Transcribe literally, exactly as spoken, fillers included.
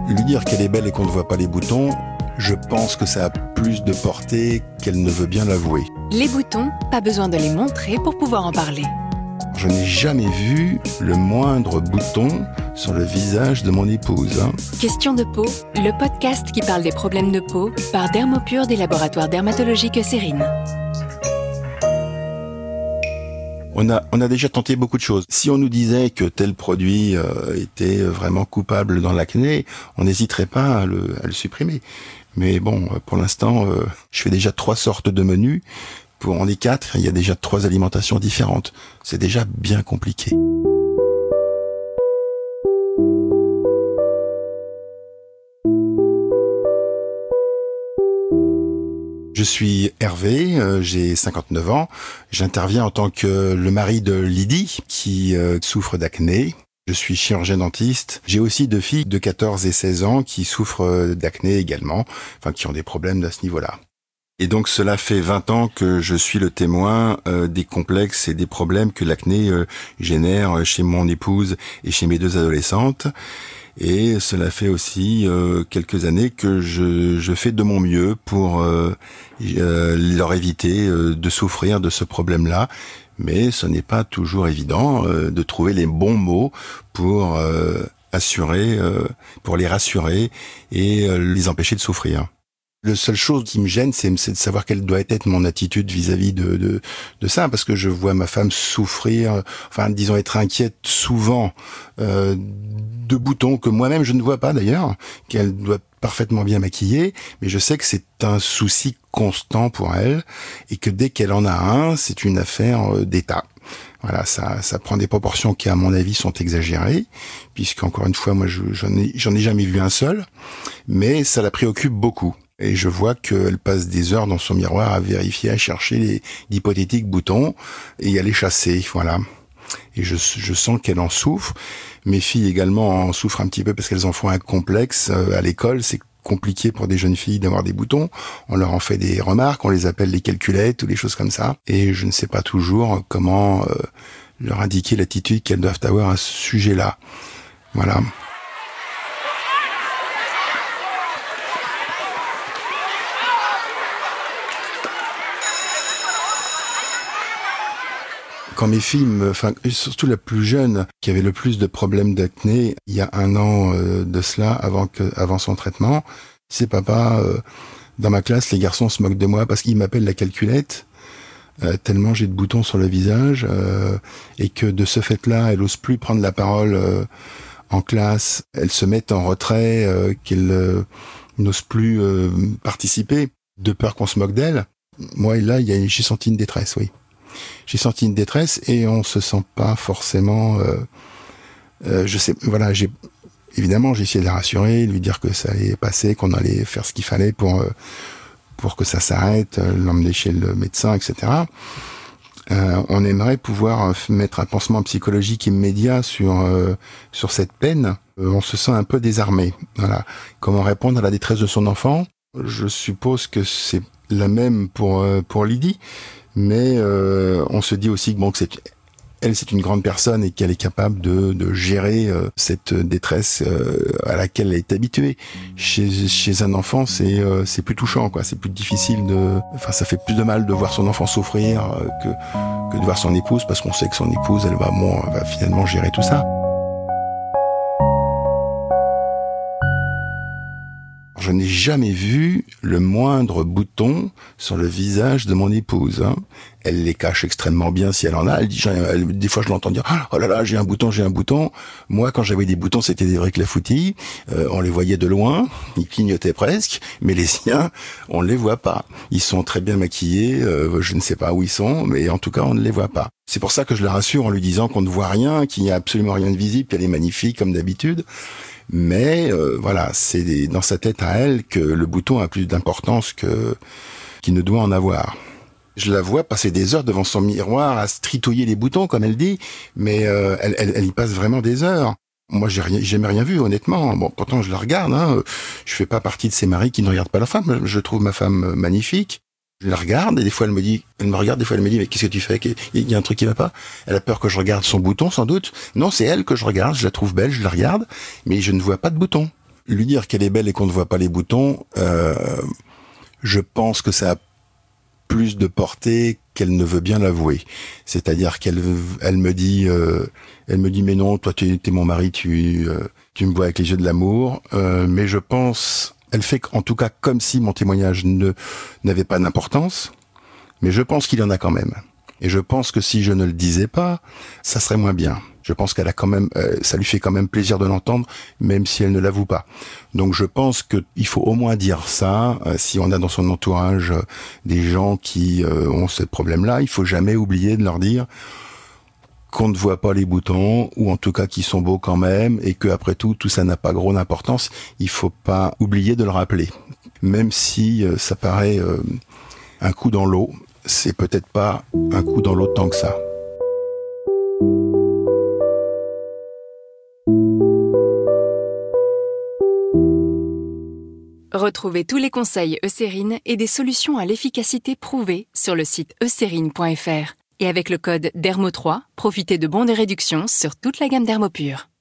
Lui dire qu'elle est belle et qu'on ne voit pas les boutons, je pense que ça a plus de portée qu'elle ne veut bien l'avouer. Les boutons, pas besoin de les montrer pour pouvoir en parler. Je n'ai jamais vu le moindre bouton sur le visage de mon épouse. Hein. Question de peau, le podcast qui parle des problèmes de peau par Dermopure des laboratoires dermatologiques Sérine. On a, on a déjà tenté beaucoup de choses. Si on nous disait que tel produit euh, était vraiment coupable dans l'acné, on n'hésiterait pas à le, à le supprimer. Mais bon, pour l'instant, euh, je fais déjà trois sortes de menus. Pour en les quatre, il y a déjà trois alimentations différentes. C'est déjà bien compliqué. Je suis Hervé, euh, j'ai cinquante-neuf ans. J'interviens en tant que le mari de Lydie, qui euh, souffre d'acné. Je suis chirurgien dentiste. J'ai aussi deux filles de quatorze et seize ans qui souffrent d'acné également, enfin qui ont des problèmes à ce niveau-là. Et donc cela fait vingt ans que je suis le témoin euh, des complexes et des problèmes que l'acné euh, génère chez mon épouse et chez mes deux adolescentes. Et cela fait aussi euh, quelques années que je, je fais de mon mieux pour euh, euh, leur éviter euh, de souffrir de ce problème-là. Mais ce n'est pas toujours évident euh, de trouver les bons mots pour euh, assurer, euh, pour les rassurer et euh, les empêcher de souffrir. La seule chose qui me gêne, c'est, c'est de savoir quelle doit être mon attitude vis-à-vis de, de, de ça, parce que je vois ma femme souffrir, enfin, disons, être inquiète souvent euh, de boutons que moi-même je ne vois pas d'ailleurs, qu'elle doit parfaitement bien maquiller, mais je sais que c'est un souci constant pour elle, et que dès qu'elle en a un, c'est une affaire d'état. Voilà, ça, ça prend des proportions qui, à mon avis, sont exagérées, puisqu'encore une fois, moi, je, j'en ai, j'en ai jamais vu un seul, mais ça la préoccupe beaucoup. Et je vois qu'elle passe des heures dans son miroir à vérifier, à chercher les d'hypothétiques boutons et à les chasser, voilà. Et je, je sens qu'elle en souffre. Mes filles également en souffrent un petit peu parce qu'elles en font un complexe. À l'école, c'est compliqué pour des jeunes filles d'avoir des boutons. On leur en fait des remarques, on les appelle les calculettes ou des choses comme ça. Et je ne sais pas toujours comment euh, leur indiquer l'attitude qu'elles doivent avoir à ce sujet-là. Voilà. Quand mes filles, me, enfin surtout la plus jeune, qui avait le plus de problèmes d'acné, il y a un an euh, de cela, avant que, avant son traitement, c'est papa, euh, dans ma classe, les garçons se moquent de moi parce qu'ils m'appellent la calculette, euh, tellement j'ai de boutons sur le visage, euh, et que de ce fait-là, elle ose plus prendre la parole euh, en classe, elle se met en retrait, euh, qu'elle euh, n'ose plus euh, participer, de peur qu'on se moque d'elle. Moi, là, il y a, j'ai senti une détresse, oui. J'ai senti une détresse et on se sent pas forcément. Euh, euh, je sais, voilà, j'ai évidemment j'ai essayé de la rassurer, lui dire que ça allait passer, qu'on allait faire ce qu'il fallait pour euh, pour que ça s'arrête, euh, l'emmener chez le médecin, et cetera. Euh, on aimerait pouvoir mettre un pansement psychologique immédiat sur euh, sur cette peine. Euh, on se sent un peu désarmé. Voilà. Comment répondre à la détresse de son enfant ? Je suppose que c'est la même pour euh, pour Lydie. Mais euh, on se dit aussi que bon que c'est elle c'est une grande personne et qu'elle est capable de de gérer euh, cette détresse euh, à laquelle elle est habituée. Chez chez un enfant, c'est euh, c'est plus touchant quoi, c'est plus difficile de enfin ça fait plus de mal de voir son enfant souffrir euh, que que de voir son épouse parce qu'on sait que son épouse elle va bon elle va finalement gérer tout ça. Je n'ai jamais vu le moindre bouton sur le visage de mon épouse. Hein. Elle les cache extrêmement bien si elle en a. Elle dit, elle, des fois, je l'entends dire « Oh là là, j'ai un bouton, j'ai un bouton ». Moi, quand j'avais des boutons, c'était des vrais clafoutis. Euh, on les voyait de loin, ils clignotaient presque. Mais les siens, on ne les voit pas. Ils sont très bien maquillés. Euh, je ne sais pas où ils sont, mais en tout cas, on ne les voit pas. C'est pour ça que je la rassure en lui disant qu'on ne voit rien, qu'il n'y a absolument rien de visible, qu'elle est magnifique comme d'habitude. Mais euh, voilà, c'est dans sa tête à elle que le bouton a plus d'importance que qu'il ne doit en avoir. Je la vois passer des heures devant son miroir à se tritouiller les boutons, comme elle dit, mais euh, elle, elle, elle y passe vraiment des heures. Moi, j'ai rien, j'ai jamais rien vu, honnêtement. Bon, pourtant, je la regarde. Hein. Je fais pas partie de ces maris qui ne regardent pas leur femme. Je trouve ma femme magnifique. Je la regarde et des fois elle me dit, elle me regarde, des fois elle me dit mais qu'est-ce que tu fais ? Il y a un truc qui va pas ? Elle a peur que je regarde son bouton sans doute. Non, c'est elle que je regarde, je la trouve belle, je la regarde, mais je ne vois pas de bouton. lui dire qu'elle est belle et qu'on ne voit pas les boutons, euh, je pense que ça a plus de portée qu'elle ne veut bien l'avouer. C'est-à-dire qu'elle elle me dit, euh, elle me dit mais non, toi tu es mon mari, tu euh, tu me vois avec les yeux de l'amour. Euh, mais je pense, elle fait en tout cas comme si mon témoignage ne n'avait pas d'importance. Mais je pense qu'il y en a quand même. Et je pense que si je ne le disais pas, ça serait moins bien. Je pense qu'elle a quand même, euh, ça lui fait quand même plaisir de l'entendre, même si elle ne l'avoue pas. Donc je pense que il faut au moins dire ça. Euh, si on a dans son entourage euh, des gens qui euh, ont ce problème-là, il faut jamais oublier de leur dire qu'on ne voit pas les boutons, ou en tout cas qu'ils sont beaux quand même, et que après tout, tout ça n'a pas gros d'importance. Il faut pas oublier de le rappeler, même si euh, ça paraît euh, un coup dans l'eau. C'est peut-être pas un coup dans l'eau tant que ça. Retrouvez tous les conseils Eucérine et des solutions à l'efficacité prouvée sur le site eucérine point f r. Et avec le code D E R M O trois, profitez de bons de réduction sur toute la gamme Dermopur.